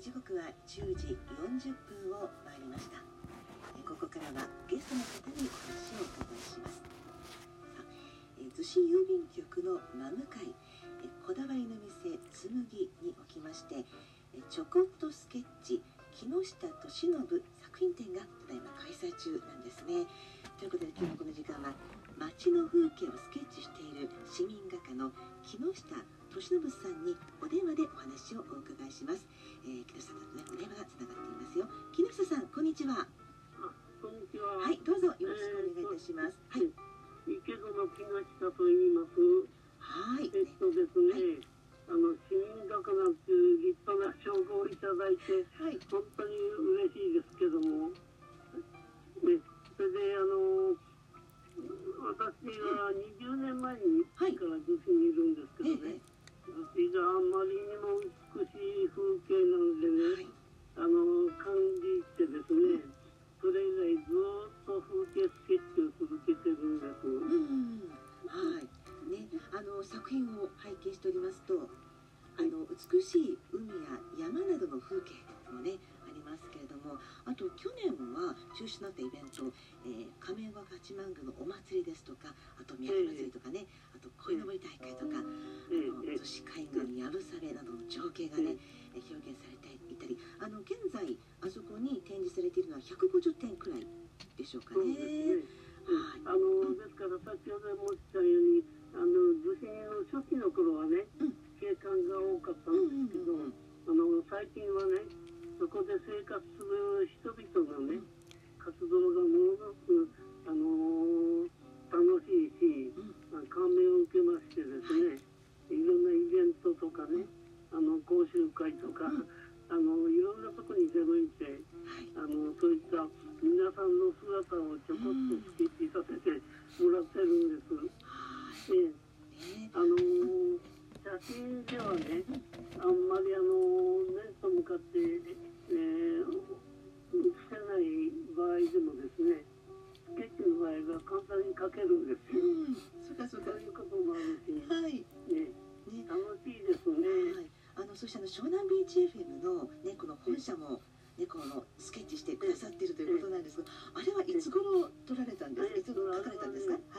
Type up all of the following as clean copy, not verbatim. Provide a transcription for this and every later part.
時刻は10時40分を回りました。ここからはゲストの方にお話をお伺いします。逗子郵便局の真向かい、こだわりの店つむぎにおきまして、ちょこっとスケッチ木下俊信作品展がただいま開催中なんですね。ということで今日のこの時間は街の風景をスケッチしている市民画家の木下俊信さんにお電話でお話をお伺いします。木下さんとねお電話がつながっていますよ。木下さん、こんにちは。 こんにちは。 はい、どうぞよろしくお願いいたします。はい。 池園木下と言います。 はい。 ですね、市民画家なんていう立派な称号をいただいて、はい、本当に嬉しいですけども、ね、それで私は20年前にから逗子にいるんですけどね、逗子があまりにも美しい風景なのでね、感じてですね、それ以来ずっと風景スケッチを続けてるんです。 はい。ね、作品を拝見しておりますと、美しい海や山などの風景もねありますけれども、あと去年は中止になったイベント、亀岡八幡宮のお祭りですとか、あと宮城祭りとかね、あと鯉のぼり大会とか、逗子海岸やぶさめなどの情景がね表現されていたり、現在あそこに展示されているのは150点くらいでしょうかね。 ですから先ほど申したように逗子の初期の頃はね、景観が多かったんですけど、最近はねそこで生活する人々のね活動がものすごく楽しいし、感銘を受けましてですね、いろんなイベントとかね講習会とか、いろんなとこに出向いて、そういった皆さんの姿をちょこっとスケッチさせてもらってるんです。で、写真ではね、あんまり面と向かって、写せない場合でもですね、スケッチの場合は簡単に描けるんですよ。そういうこともあるし、楽しいですね。 そして湘南ビーチ FM のねこの本社もねこのスケッチしてくださっているということなんですが、あれはいつ頃撮られたんですか？いつ頃描かれたんですか？はい。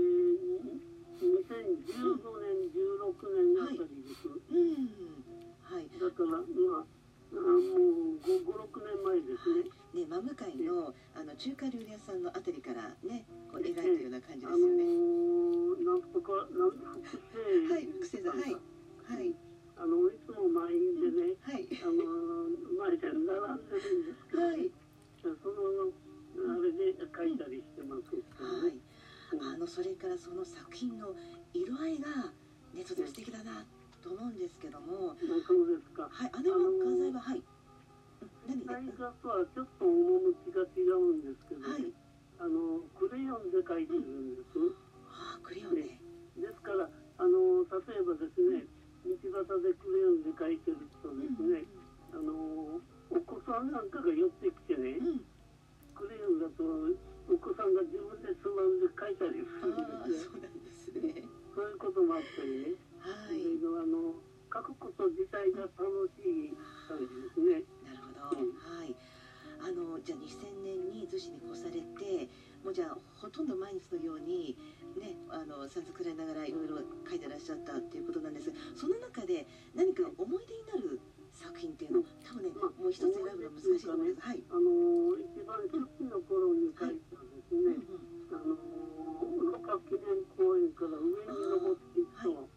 2015年16年あたりです。 はい。 だからもう5、6年前ですね。 ね、真向かいの中華料理屋さんのあたりからねこう描いたような感じですよね。 なんとか複製座、はい。 いつも満員でね、前で並んでるんですけど、そのあれで描いたりしてます。 はい。それからその作品の色合いがねとても素敵だなと思うんですけども。 そうですか。 はい。画材ははい。 実際画とはちょっと趣が違うんですけどね、クレヨンで描いてるんです。 クレヨンで。 ですから例えばですね、道端でクレヨンで描いてるとですね、お子さんなんかが寄ってきてね、クレヨンだとお子さんが自分でつまんで描いたりするんですね。 そうなんですね。 そういうこともあったりね、描くこと自体が楽しい感じですね。 なるほど。はい。じゃあ2000年に逗子に越されて、もうじゃあほとんど毎日のようにねさんずくらいながらいろいろ書いてらっしゃったっていうことなんですが、その中で何か思い出になる作品っていうの多分ねもう一つ選ぶの難しいと思います。はい。 一番初期の頃に書いたですね、六角記念公園から上に登っていくと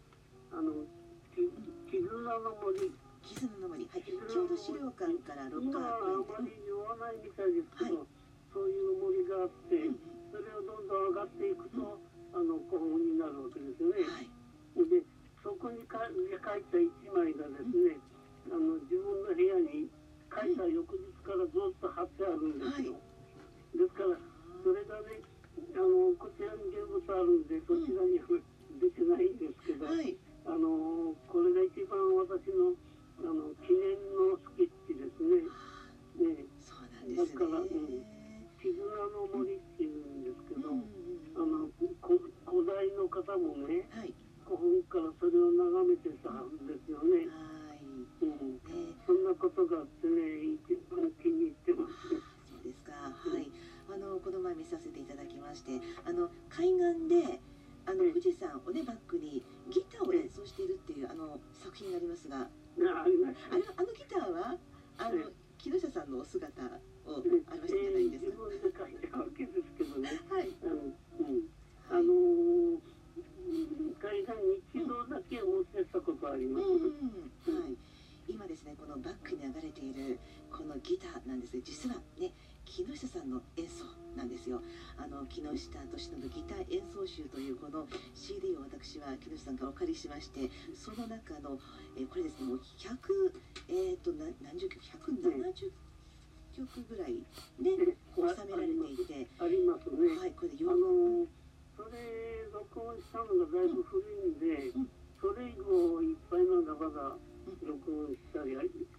絆の森。 絆の森、はい、郷土資料館から六今はあまり言わないみたいですけど、そういう森があって、それをどんどん上がっていくと古墳になるわけですよね。でそこに描いた一枚がですね、自分の部屋に描いた翌日からずっと貼ってあるんですよ。ですからそれがねこちらに現物あるんでそちらに出てないんですけど、これが一番私の記念のスケッチですね。 そうなんですね。 だから絆の森っていうんですけど、古代の方もね、古墳からそれを眺めてたんですよね。 そんなことがあってね、一番気に入ってます。 そうですか。はい。この前見させていただきまして、海岸で富士山をねバックにギターを演奏しているっていう作品がありますが、 ありました。 ギターは木下さんのお姿を表していただいてですか。 自分で書いたわけですけどね。 はい。 海岸に一度だけ持ってったことあります。 はい。今ですね、このバックに流れているこのギターなんですが、実はね、木下さんの演奏なんですよ。木下敏信ギター演奏集というこの CD を私は木下さんからお借りしまして、その中の、これですね、もう何十曲、170曲ぐらいで収められていて、 ありますね。 はい、これでそれ録音したのがだいぶ古いんで、それ以後いっぱいの中が録音したり